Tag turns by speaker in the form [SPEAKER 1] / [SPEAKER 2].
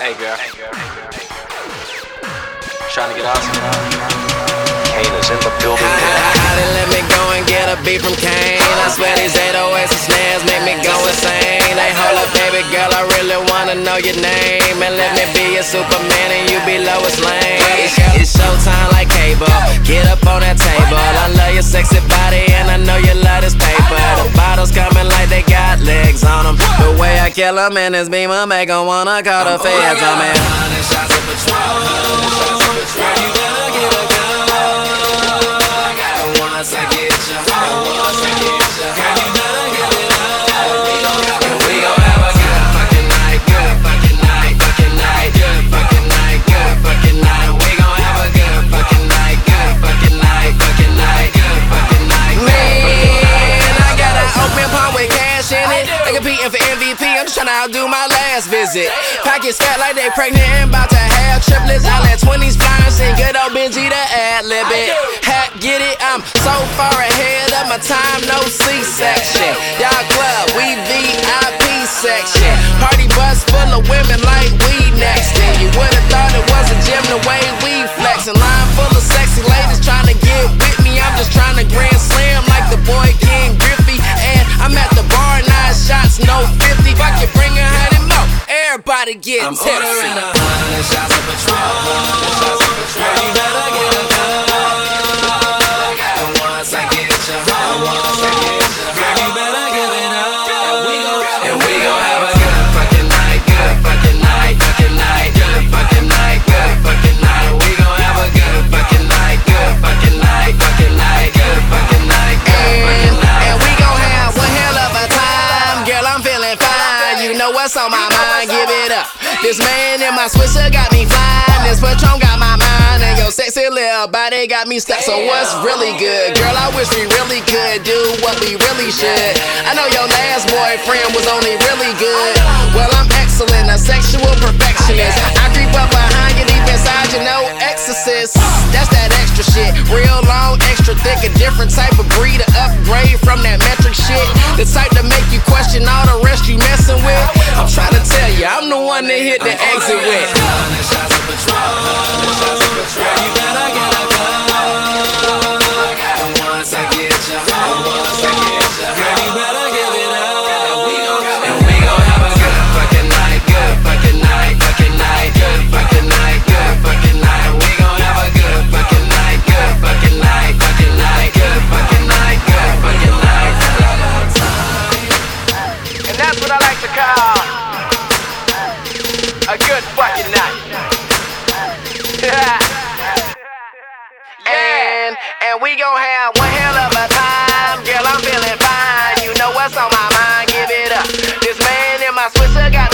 [SPEAKER 1] Hey girl. Trying to get out.
[SPEAKER 2] Kane is in the building.
[SPEAKER 3] How they let me go and get a beat from Kane? I swear these 808s and snares make me go insane. Hey, hold up, baby girl, I really wanna know your name. And let me be your Superman and you be Lois Lane. It's showtime like cable. Get up on that table. I love your sexy body and I know you love this paper. The bottles coming like they got legs on them. The way I kill them in this beamer make them wanna call the feds on me. Shots of Patrol. Girl, you better get a gun. Once I get you, once I get you, girl, you better give it up. And we gon' have a good fucking night, good fucking night, fucking night, good fucking night, good fucking night. We gon' have a good fucking night, good fucking night, fucking night, good fucking night. Man, I got an open palm with cash in it. They competing for MVP. I'm just tryna outdo my last visit. Pockets fat like they pregnant and about to have triplets. I let 20s flying, sing good old Benji to ad-lib it. Hat, get it? I'm so far ahead of my time, no C-section. Y'all club, we VIP section. Party bus full of women like we next. And you would've thought it was a gym the way we flexin'. Line full of sexy ladies trying to get with me. I'm just trying to grand slam like the boy King Griffey. And I'm at the bar, 9 shots, no 50. If I can bring 100 more, everybody get
[SPEAKER 4] I'm
[SPEAKER 3] tipsy.
[SPEAKER 4] ordering 100 shots of Patrol. Girl, you better get a gun. And once I get you, once I get you, girl, you better give it up. And we gon' have a good fucking night, good fucking night, fucking night, good fucking night, good fucking night. We gon' have a good fucking night, good fucking night, fucking night, good fucking night, good fucking night.
[SPEAKER 3] And we gon' have one hell of a time. Girl, I'm feeling fine. You know what's on my mind, give it up. This man in my Swisher got me flying. This Patron got my mind. And your sexy little body got me stuck. So what's really good? Girl, I wish we really could do what we really should. I know your last boyfriend was only really good. Well, I'm excellent, a sexual perfectionist. I creep up behind you deep inside you, no exorcist. That's that extra shit. Real long, extra thick, a different type of breed, a upgrade from that metric shit. The type to make you question all the rest you messing with. I'm trying to tell you, I'm the one that hit the exit with.
[SPEAKER 4] 100 shots of Patrol. Girl, you better get a gun. And once I get you, once I get you, girl, you better give it up. And we gon' have a good fucking night, good fucking night, fucking night, good fucking night, good fucking night. We gon' have a good fucking night, good fucking night, fucking night, good fucking night, good fucking night.
[SPEAKER 3] And that's what I like to call a good fucking night. And we gon' have one hell of a time. Girl, I'm feeling fine. You know what's on my mind, give it up. This man in my Swisher got